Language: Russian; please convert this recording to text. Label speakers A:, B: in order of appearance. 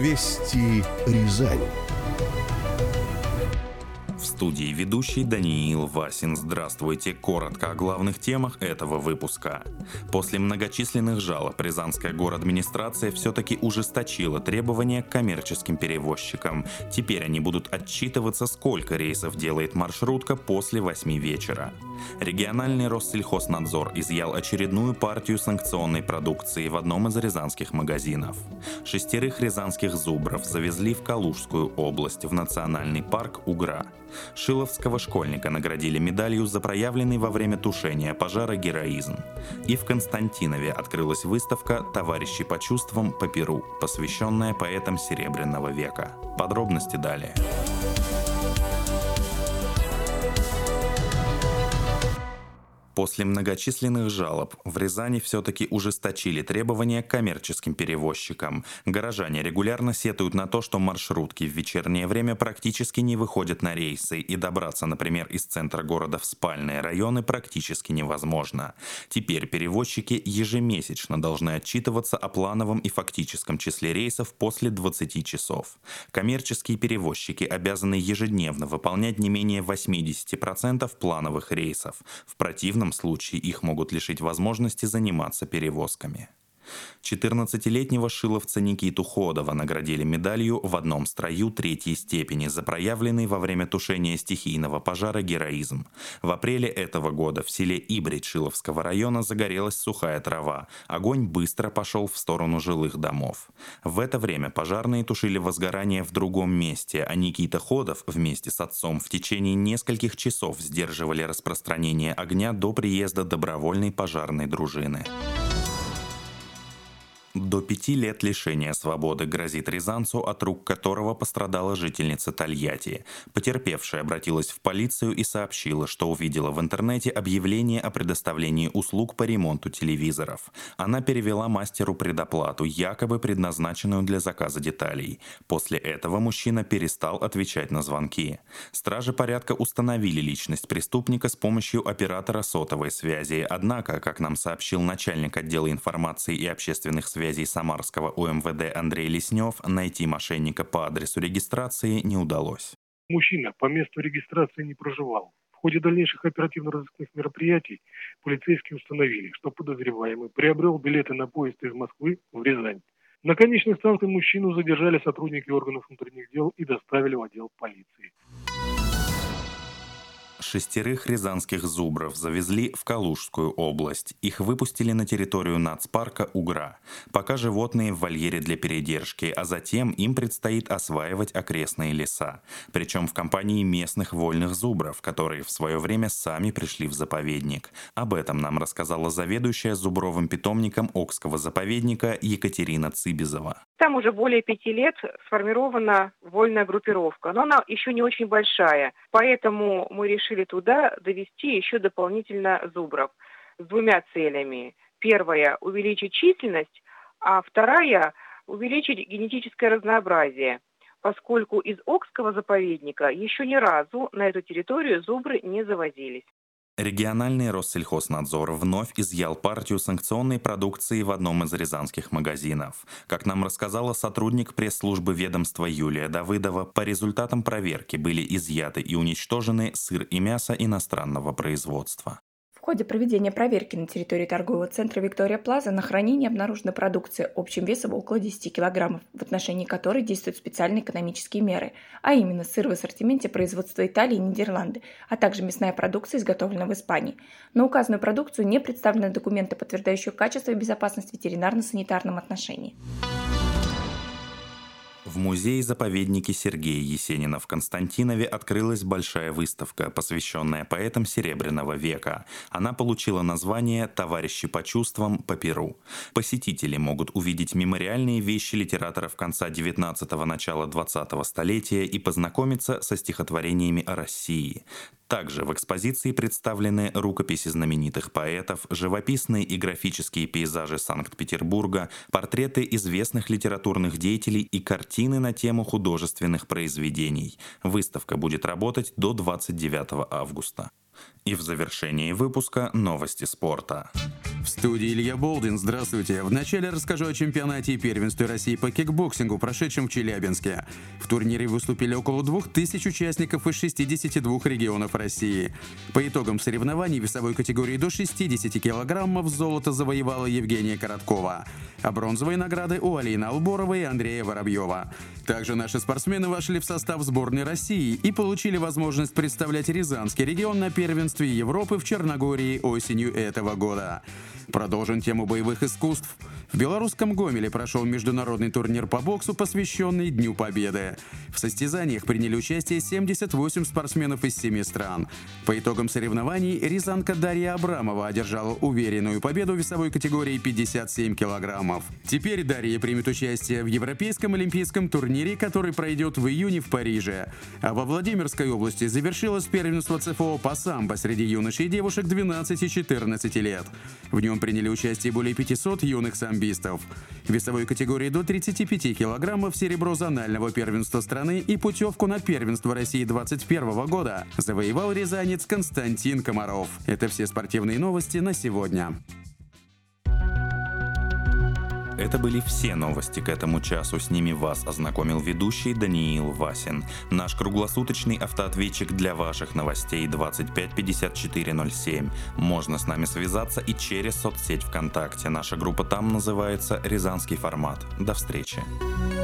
A: Вести Рязань.
B: В студии ведущий Даниил Васин. Здравствуйте. Коротко о главных темах этого выпуска. После многочисленных жалоб Рязанская горадминистрация все-таки ужесточила требования к коммерческим перевозчикам. Теперь они будут отчитываться, сколько рейсов делает маршрутка после 8 вечера. Региональный Россельхознадзор изъял очередную партию санкционной продукции в одном из рязанских магазинов. 6 рязанских зубров завезли в Калужскую область, в национальный парк Угра. Шиловского школьника наградили медалью за проявленный во время тушения пожара героизм. И в Константинове открылась выставка «Товарищи по чувствам, по перу», посвященная поэтам Серебряного века. Подробности далее. После многочисленных жалоб в Рязани все-таки ужесточили требования к коммерческим перевозчикам. Горожане регулярно сетуют на то, что маршрутки в вечернее время практически не выходят на рейсы, и добраться, например, из центра города в спальные районы практически невозможно. Теперь перевозчики ежемесячно должны отчитываться о плановом и фактическом числе рейсов после 20 часов. Коммерческие перевозчики обязаны ежедневно выполнять не менее 80% плановых рейсов. В противном случае их могут лишить возможности заниматься перевозками. 14-летнего шиловца Никиту Ходова наградили медалью в одном строю 3-й степени за проявленный во время тушения стихийного пожара героизм. В апреле этого года в селе Ибрид Шиловского района загорелась сухая трава. Огонь быстро пошел в сторону жилых домов. В это время пожарные тушили возгорание в другом месте, а Никита Ходов вместе с отцом в течение нескольких часов сдерживали распространение огня до приезда добровольной пожарной дружины. До 5 лет лишения свободы грозит рязанцу, от рук которого пострадала жительница Тольятти. Потерпевшая обратилась в полицию и сообщила, что увидела в интернете объявление о предоставлении услуг по ремонту телевизоров. Она перевела мастеру предоплату, якобы предназначенную для заказа деталей. После этого мужчина перестал отвечать на звонки. Стражи порядка установили личность преступника с помощью оператора сотовой связи. Однако, как нам сообщил начальник отдела информации и общественных связей Самарского УМВД Андрей Леснев, найти мошенника по адресу регистрации не удалось.
C: Мужчина по месту регистрации не проживал. В ходе дальнейших оперативно-розыскных мероприятий полицейские установили, что подозреваемый приобрел билеты на поезд из Москвы в Рязань. На конечной станции мужчину задержали сотрудники органов внутренних дел и доставили в отдел полиции.
B: 6 рязанских зубров завезли в Калужскую область. Их выпустили на территорию нацпарка Угра. Пока животные в вольере для передержки, а затем им предстоит осваивать окрестные леса. Причем в компании местных вольных зубров, которые в свое время сами пришли в заповедник. Об этом нам рассказала заведующая зубровым питомником Окского заповедника Екатерина Цибизова.
D: Там уже более 5 лет сформирована вольная группировка, но она еще не очень большая, поэтому мы решили туда довести еще дополнительно зубров с 2 целями. Первая – увеличить численность, а вторая – увеличить генетическое разнообразие, поскольку из Окского заповедника еще ни разу на эту территорию зубры не завозились.
B: Региональный Россельхознадзор вновь изъял партию санкционной продукции в одном из рязанских магазинов. Как нам рассказала сотрудник пресс-службы ведомства Юлия Давыдова, по результатам проверки были изъяты и уничтожены сыр и мясо иностранного производства.
E: В ходе проведения проверки на территории торгового центра «Виктория Плаза» на хранении обнаружена продукция общим весом около 10 килограммов, в отношении которой действуют специальные экономические меры, а именно сыр в ассортименте производства Италии и Нидерланды, а также мясная продукция, изготовленная в Испании. На указанную продукцию не представлены документы, подтверждающие качество и безопасность в ветеринарно-санитарном отношении.
B: В музее-заповеднике Сергея Есенина в Константинове открылась большая выставка, посвященная поэтам Серебряного века. Она получила название «Товарищи по чувствам, по перу». Посетители могут увидеть мемориальные вещи литераторов конца XIX – начала XX столетия и познакомиться со стихотворениями о России. Также в экспозиции представлены рукописи знаменитых поэтов, живописные и графические пейзажи Санкт-Петербурга, портреты известных литературных деятелей и картины на тему художественных произведений. Выставка будет работать до 29 августа. И в завершении выпуска новости спорта.
F: В студии Илья Болдин. Здравствуйте. Вначале расскажу о чемпионате и первенстве России по кикбоксингу, прошедшем в Челябинске. В турнире выступили около 2000 участников из 62 регионов России. По итогам соревнований весовой категории до 60 килограммов золото завоевала Евгения Короткова, а бронзовые награды у Алины Алборовой и Андрея Воробьева. Также наши спортсмены вошли в состав сборной России и получили возможность представлять Рязанский регион на первенстве Европы в Черногории осенью этого года. Продолжим тему боевых искусств. В белорусском Гомеле прошел международный турнир по боксу, посвященный Дню Победы. В состязаниях приняли участие 78 спортсменов из 7 стран. По итогам соревнований рязанка Дарья Абрамова одержала уверенную победу в весовой категории 57 килограммов. Теперь Дарья примет участие в Европейском олимпийском турнире, который пройдет в июне в Париже. А во Владимирской области завершилось первенство ЦФО по самбо среди юношей и девушек 12 и 14 лет. В нем приняли участие более 500 юных самбистов. В весовой категории до 35 килограммов серебро зонального первенства страны и путевку на первенство России 2021 года завоевал рязанец Константин Комаров. Это все спортивные новости на сегодня.
B: Это были все новости к этому часу. С ними вас ознакомил ведущий Даниил Васин. Наш круглосуточный автоответчик для ваших новостей 25 54 07. Можно с нами связаться и через соцсеть ВКонтакте. Наша группа там называется «Рязанский формат». До встречи.